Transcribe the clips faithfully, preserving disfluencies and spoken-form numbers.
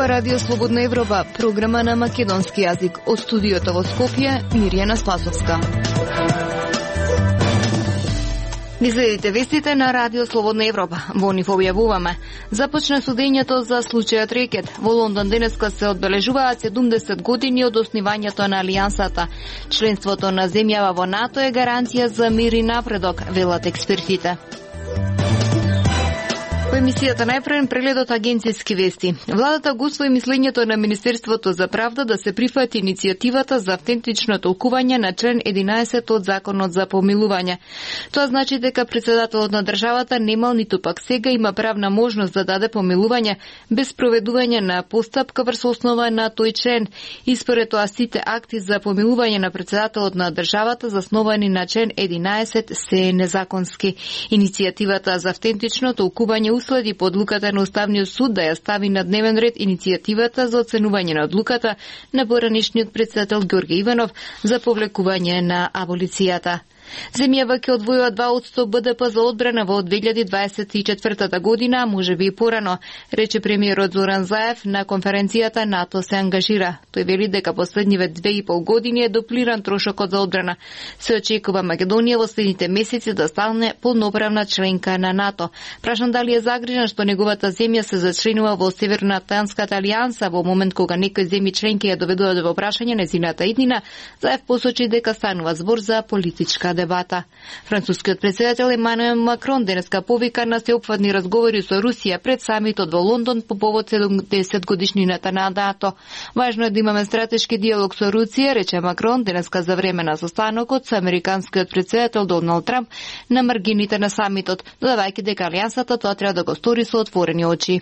Ова Радио Слободна Европа, програма на македонски јазик. Од студиото во Скопје, Мирјана Спасовска. Ни следите вестите на Радио Слободна Европа. Во нив објавуваме: започна судењето за случајот Рекет. Во Лондон денеска се одбележуваат седумдесет години од основањето на Алијансата. Членството на земјава во НАТО е гаранција за мир и напредок, велат експертите. Во емисијата најпрвен прегледот агенцијски вести. Владата го усвои мислењето на Министерството за правда да се прифати иницијативата за автентично толкување на член единаесет од Законот за помилување. Тоа значи дека председателот на државата немал ниту пак сега има правна можност да даде помилување без проведување на постапка врз основа на тој член. И според тоа сите акти за помилување на председателот на државата засновани на член единаесет се незаконски. Иницијативата за автентично толкување следи по одлуката на Уставниот суд да ја стави на дневен ред иницијативата за оценување на одлуката на поранишниот председател Ѓорѓе Иванов за повлекување на аболицијата. Земјава ќе одвојува два одсто Б Д П за одбрана во две илјади дваесет и четвртата година, а можеби и порано, рече премиерот Зоран Заев на конференцијата НАТО се ангажира. Тој вели дека последниве две и пол години е дуплиран трошокот за одбрана. Се очекува Македонија во следните месеци да стане полноправна членка на НАТО. Прашан дали е загрижен што неговата земја се зачленува во Северноатлантската алијанса во момент кога некои земји членки ја доведуваат во прашање нејзината иднина, Заев посочи дека станува збор за политичка дебата. Францускиот председател Емануел Макрон денеска повика на сеопфатни разговори со Русија пред самитот во Лондон по повод седумдесет годишнината на НАТО. Важно е да имаме стратешки диалог со Русија, рече Макрон денеска за време на состанокот со американскиот председател Доналд Трамп на маргините на самитот, додавајќи дека алијансата тоа треба да го стори со отворени очи.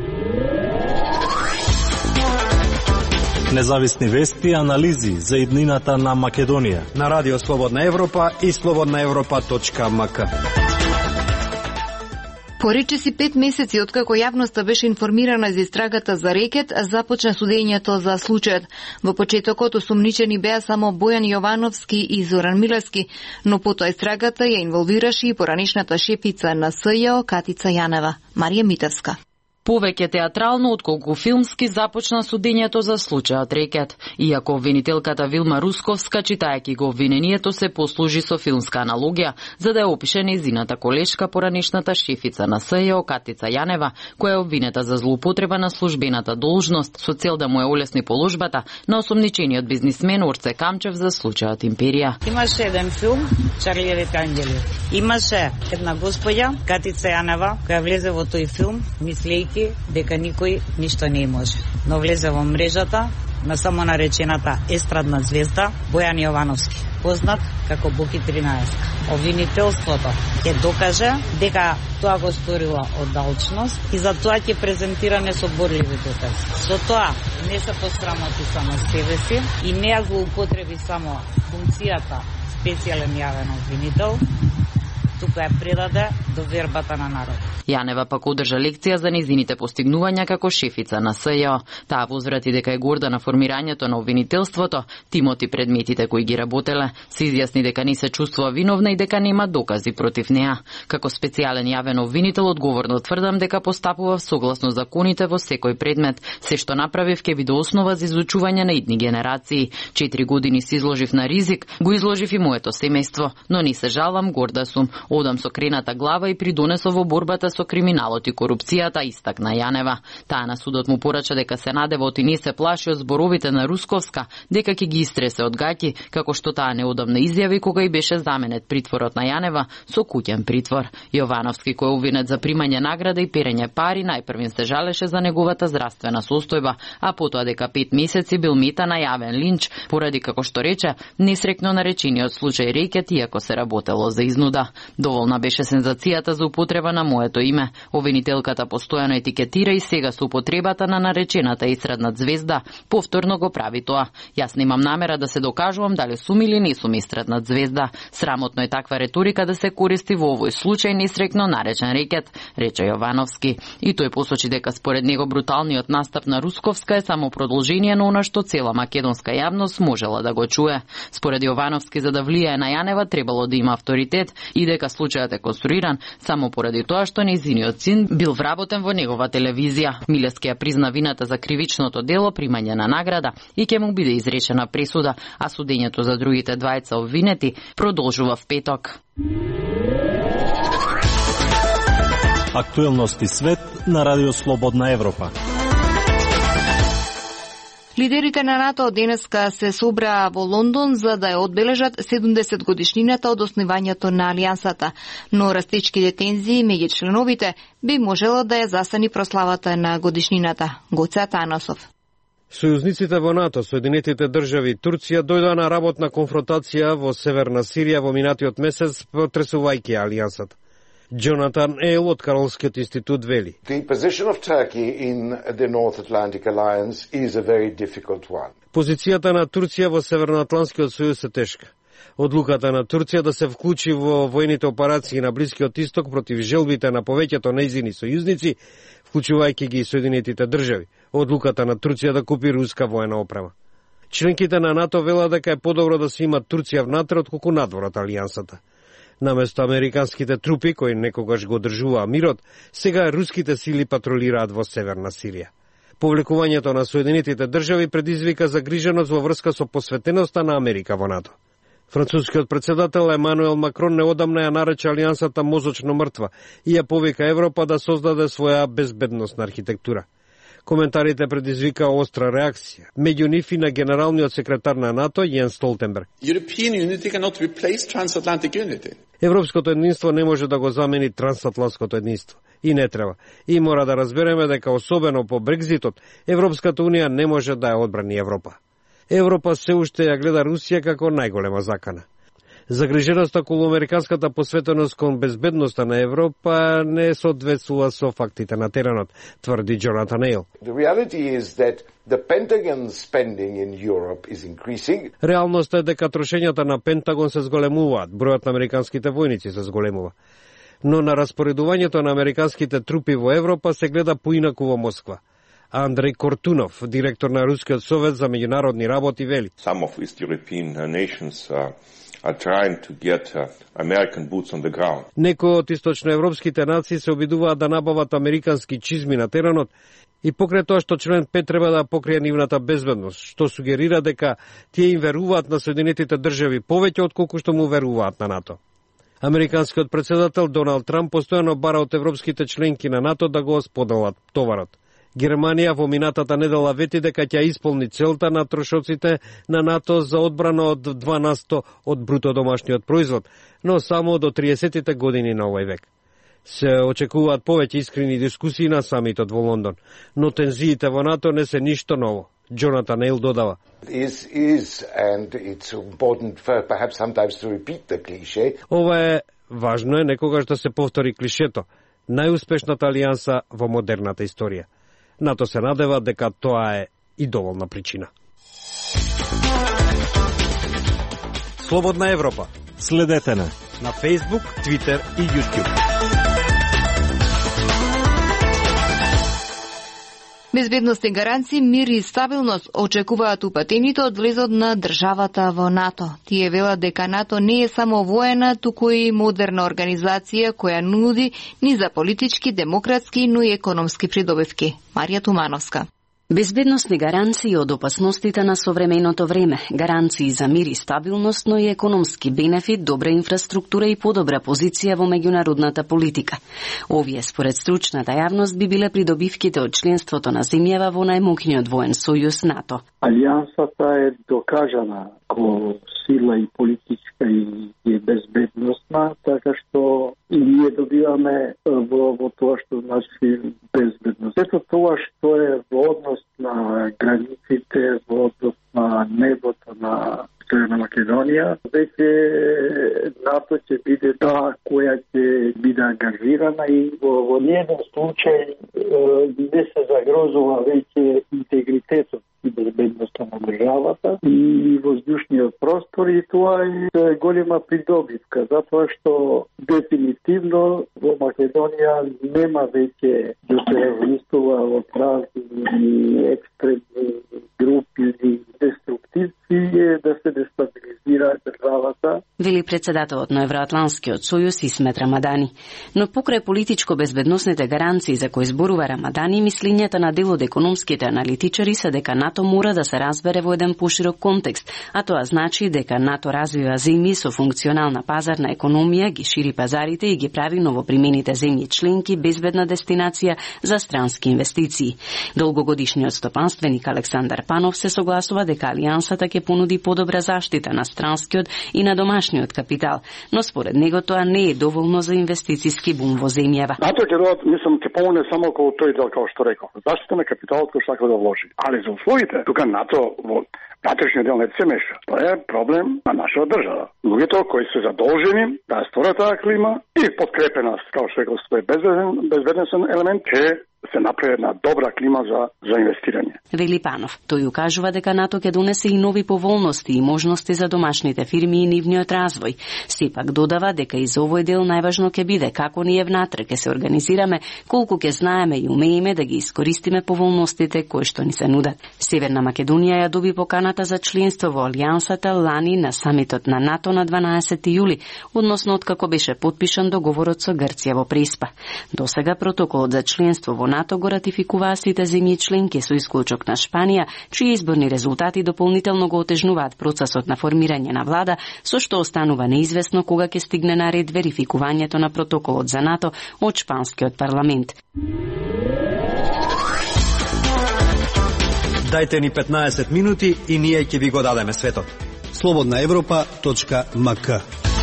Независни вести и анализи за иднината на Македонија на Радио Слободна Европа и слободна европа точка ем ка. Поречиси пет месеци откако јавноста беше информирана за истрагата за Рекет, започна судењето за случајот. Во почетокот осумничени беа само Бојан Јовановски и Зоран Милевски, но потоа истрагата ја инволвираше и поранишната шефица на С Ј О Катица Јанева, Марија Митевска. Повеќе театрално отколку филмски започна судењето за случајот Рекет. Иако обвинителката Вилма Русковска, читајќи го обвинението, се послужи со филмска аналогија, за да ја опише нејзината колешка поранишната шефица на С Ј О Катица Јанева, која е обвинета за злоупотреба на службената должност со цел да му ја олесни положбата на осомничениот бизнисмен Орце Камчев за случајот Империја. Имаше еден филм Чарлиевите ангели. Имаше една господја Катица Јанева која влезе во тој филм мислејќи дека никој ништо не може. Но влезе во мрежата на само наречената естрадна звезда Бојан Јовановски, познат како Боки тринаесет. Обвинителството ќе докаже дека тоа го сторила од алчност и за тоа ќе презентира несоборливи докази. Со тоа не се посрамоти само себе си и не ја злоупотреби само функцијата специјален јавен обвинител, тука ја предаде до вербата на народ. Јанева пак одржа лекција за нејзините постигнувања како шефица на С Ј О. Таа возврати дека е горда на формирањето на обвинителството, тимот и предметите кои ги работеле, се изјасни дека не се чувствува виновна и дека нема докази против неа. Како специјален јавен обвинител одговорно тврдам дека постапува согласно законите во секој предмет. Се што направив ќе биде основа за изучување на идни генерации. Четири години се изложив на ризик, го изложив и моето семејство, но не се жалам, горда сум. Одам со крената глава и придонесов во борбата со криминалот и корупцијата, истакна Јанева. Таа на судот му порача дека се надевот и не се плаши од зборовите на Русковска, дека ќе ги истресе од гаќи, како што таа неодамна изјави кога и беше заменет притворот на Јанева со куќен притвор. Јовановски, кој е обвинет за примање награда и перење пари, најпрвен се жалеше за неговата здравствена состојба, а потоа дека пет месеци бил мета на јавен линч, поради, како што рече, несрекно наречениот случај Рекет, иако се работело за изнуда. Доволна беше сензацијата за употреба на моето име. Обвинителката постојано етикетира и сега со употребата на наречената естрадна звезда повторно го прави тоа. Јас немам намера да се докажувам дали сум или не сум естрадна звезда. Срамотно е таква реторика да се користи во овој случај несрекно наречен Рекет, рече Јовановски. И тој посочи дека според него бруталниот настап на Русковска е само продолжение на она што цела македонска јавност можела да го чуе. Според Јовановски, за да влијае на Јанева требало да има авторитет и дека дека случајот е конструиран само поради тоа што нејзиниот син бил вработен во негова телевизија. Милевски ја призна вината за кривичното дело, примање на награда и ќе му биде изречена пресуда, а судењето за другите двајца обвинети продолжува в петок. Актуелности свет на Радио Слободна Европа. Лидерите на НАТО денеска се собраа во Лондон за да ја одбележат седумдесет годишнината од основањето на Алијансата, но растечките тензии меѓу членовите би можело да ја засани прославата на годишнината. Гоце Атанасов. Сојузниците во НАТО, Соединетите држави и Турција дојдоа на работна конфронтација во Северна Сирија во минатиот месец, потресувајќи Алијансата. Джонатан Ейл од Каролскиот институт вели: The position of Turkey in the North Atlantic Alliance is a very difficult one. Позицијата на Турција во Северноатлантскиот сојуз е тешка. Одлуката на Турција да се вклучи во воените операции на Блискиот исток против желбите на повеќето нејзини сојузници, вклучувајќи ги и Соединетите држави. Одлуката на Турција да купи руска воена опрема. Членките на НАТО велат дека е подобро да се има Турција внатре отколку надвор од Алијансата. Наместо американските трупи, кои некогаш го одржуваа мирот, сега руските сили патролираат во Северна Сирија. Повлекувањето на Соединетите држави предизвика загриженост во врска со посветеноста на Америка во НАТО. Францускиот председател Емануел Макрон неодамна ја нарече Алијансата мозочно мртва и ја повика Европа да создаде своја безбедносна архитектура. Коментарите предизвика остра реакција, меѓу нив и на генералниот секретар на НАТО Јенс Столтенберг. Европското единство не може да го замени трансатлантското единство. И не треба. И мора да разбереме дека особено по Брекзитот, Европската унија не може да ја одбрани Европа. Европа се уште ја гледа Русија како најголема закана. Загриженоста околу американската посветеност кон безбедноста на Европа не соодветствува со фактите на теренот, тврди Джонатан Ейл. Реалноста е дека трошењата на Пентагон се зголемуваат, бројот на американските војници се зголемува. Но на распоредувањето на американските трупи во Европа се гледа поинаку во Москва. Андрей Кортунов, директор на Рускиот совет за меѓународни работи, вели: Some of East European nations uh... are trying to get uh, American boots on the ground. Некои од источноевропските нации се обидуваат да набават американски чизми на теренот и покрај тоа што член пет треба да покрие нивната безбедност, што сугерира дека тие им веруваат на Соединетите држави повеќе отколку што му веруваат на НАТО. Американскиот председател Доналд Трамп постојано бара од европските членки на НАТО да го споделат товарот. Германија во минатата недела вети дека ќе исполни целта на трошоците на НАТО за одбрана од два на сто од бруто домашниот производ, но само до триесеттите години на овој век. Се очекуваат повеќе искрени дискусии на самитот во Лондон, но тензиите во НАТО не се ништо ново. Джонатан Ейл додава: Is, is, and it's important for perhaps sometimes to repeat the cliché. Ова е важно е некогаш да се повтори клишето. Најуспешната алијанса во модерната историја. НАТО се надева дека тоа е и доволна причина. Слободна Европа. Следете на на Facebook, Twitter и YouTube. Безбедност и гаранции, мир и стабилност очекуваат упатените од влезот на државата во НАТО. Тие велат дека НАТО не е само воена, туку и модерна организација која нуди ни за политички, демократски, но и економски придобивки. Марија Тумановска. Безбедносни гаранции од опасностите на современото време, гаранции за мир и стабилност, но и економски бенефит, добра инфраструктура и подобра позиција во меѓународната политика. Овие според стручната јавност би биле придобивките од членството на земјава во најмокниот воен сојуз НАТО. Алијансата е докажана ко сила и политичка и, и безбедносна, така што и ние добиваме во, во тоа што значи безбедност. Ето тоа што е во однос на границите, во однос на небото на Северна Македонија, веќе НАТО ќе биде таа која ќе биде ангажирана и во, во ниеден случај не се загрозува веќе интегритетот и безбедноста на државата и воздушниот простор, и тоа е голема придобивка, затоа што дефинитивно во Македонија нема веќе да се размислува од разни екстремни групи или деструктивци, Cilj je da se destabilizira државата. Вели председателот на Евроатланскиот сојуз Исмет Рамадани. Но покрај политичко-безбедносните гаранции за кои зборува Рамадани, мислењата на дел од економските аналитичари се дека НАТО мора да се разбере во еден поширок контекст, а тоа значи дека НАТО развива земји со функционална пазарна економија, ги шири пазарите и ги прави новопримените земји членки безбедна дестинација за странски инвестиции. Долгогодишниот стопанственик Александар Панов се согласува дека алијансата ќе понуди подобра заштита на странскиот и на домашниот капитал, но според него тоа не е доволно за инвестициски бум во земјава. НАТО ќе додат, мислам, ќе помогне само околу тој дел, како што реков. Заштита на капиталот кој сака да вложи. Али за условите, тука НАТО во внатрешниот дел не се меша. Тоа е проблем на нашата држава. Луѓето кои се задолжени да створат таа клима и подкрепена, како што реков, тој безбеден, безбедносен елемент, ќе се направи една добра клима за, за инвестирање. Вели Панов. Тој укажува дека НАТО ќе донесе и нови поволности и можности за домашните фирми и нивниот развој. Сепак додава дека и за овој дел најважно ќе биде како ние внатре ќе се организираме, колку ќе знаеме и умееме да ги искористиме поволностите кои што ни се нудат. Северна Македонија ја доби поканата за членство во алијансата лани на самитот на НАТО на дванаесети јули, односно откако беше потпишан договорот со Грција во Преспа. Досега протоколот за членство во НАТО го ратификуваа сите земји членки со исклучок на Шпанија, чии изборни резултати дополнително го отежнуваат процесот на формирање на влада, со што останува неизвестно кога ќе стигне на ред верификувањето на протоколот за НАТО од шпанскиот парламент. Дајте ни петнаесет минути и ние ќе ви го дадеме светот. слободна европа точка ем ка.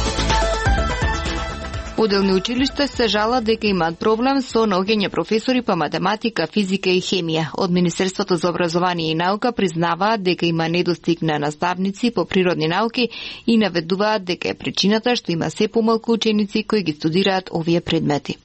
Оделни училишта се жалат дека имаат проблем со наоѓање професори по математика, физика и хемија. Од Министерството за образование и наука признаваат дека има недостиг на наставници по природни науки и наведуваат дека е причината што има се помалку ученици кои ги студираат овие предмети.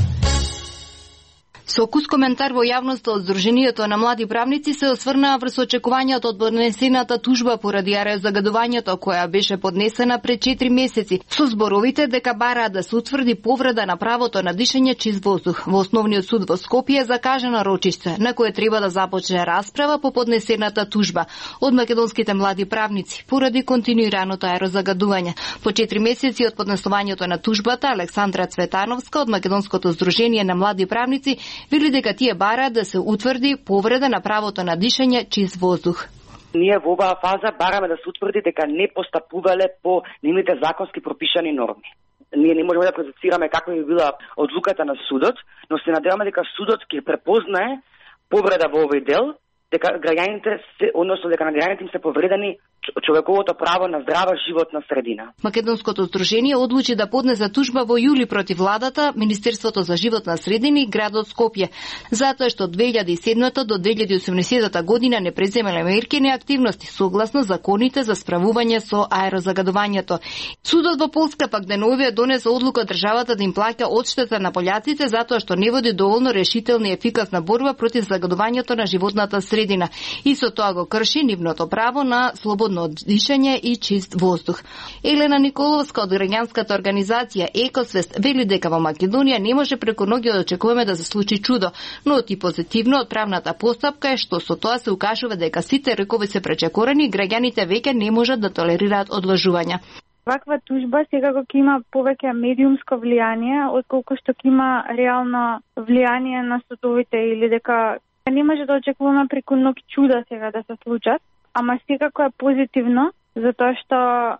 Со кус коментар во јавноста од Сдруженијето на млади правници се осврнаа врз очекувањето од поднесената тужба поради аерозагадувањето која беше поднесена пред четири месеци, со зборовите дека бараат да се утврди повреда на правото на дишење чист воздух. Во Основниот суд во Скопје закажано рочиште на кое треба да започне расправа по поднесената тужба од македонските млади правници поради континуираното аерозагадување. По четири месеци од поднесувањето на тужбата, Александра Цветановска од Македонското Сдружение на млади правници вели дека тие бараат да се утврди повреда на правото на дишење чист воздух. Ние во оваа фаза бараме да се утврди дека не постапувале по нивните законски пропишани норми. Ние не можеме да процесираме каква би била одлуката на судот, но се надеваме дека судот ќе препознае повреда во овој дел, дека граѓаните се, односно дека на граѓаните им се повредени човековото право на здрава животна средина. Македонското Сдружение одлучи да поднесе тужба во јули против владата, Министерството за животна средина и градот Скопје, затоа што од две илјади и седмата до две илјади и осумдесета година не преземале мерки и активности согласно законите за справување со аерозагадувањето. Судот во Полска пак деновија донесе одлука државата да им плаќа одштета на пољаците затоа што не води доволно решителна и ефикасна борба против загадувањето на животната средина и со тоа го крши нивното право на слободно дишење и чист воздух. Елена Николовска од граѓанската организација Екосвест вели дека во Македонија не може преку ноги да очекуваме да се случи чудо, но и позитивно од правната постапка е што со тоа се укажува дека сите рекови се пречекорени и граѓаните веќе не можат да толерираат одложувања. Ваква тужба секако ќе има повеќе медиумско влијание отколку што ќе има реално влијание на судовите или дека не може да очекуваме преку ноќ чуда сега да се случат. Ама секако е позитивно, затоа што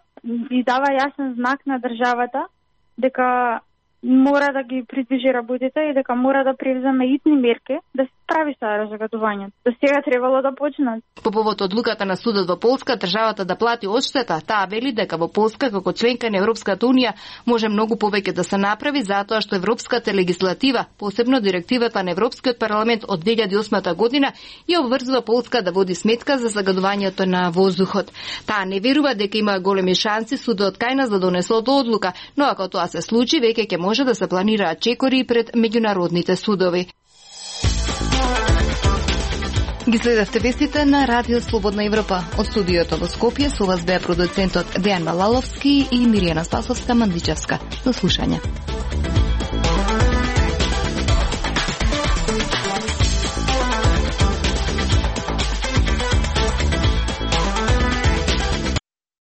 ви дава јасен знак на државата дека мора да ги придвижи работите и дека мора да превземе итни мерки да се справи со аерозагадувањето. До сега требало да почнат. По повод одлуката на судот во Полска, државата да плати одштета, таа вели дека во Полска како членка на Европската унија може многу повеќе да се направи затоа што европската легислатива, посебно директивата на Европскиот парламент од две илјади и осма година, ја обврзува Полска да води сметка за загадувањето на воздухот. Таа не верува дека има големи шанси судот кај нас да донесе одлука, но ако тоа се случи, веќе ќе може да се планираат чекори пред меѓународните судови. Ги следевте вестите на Радио Слободна Европа. Од студиото во Скопје со вас беа продуцентот Дејан Малаловски и Миријана Спасовска-Мандичевска. До слушање.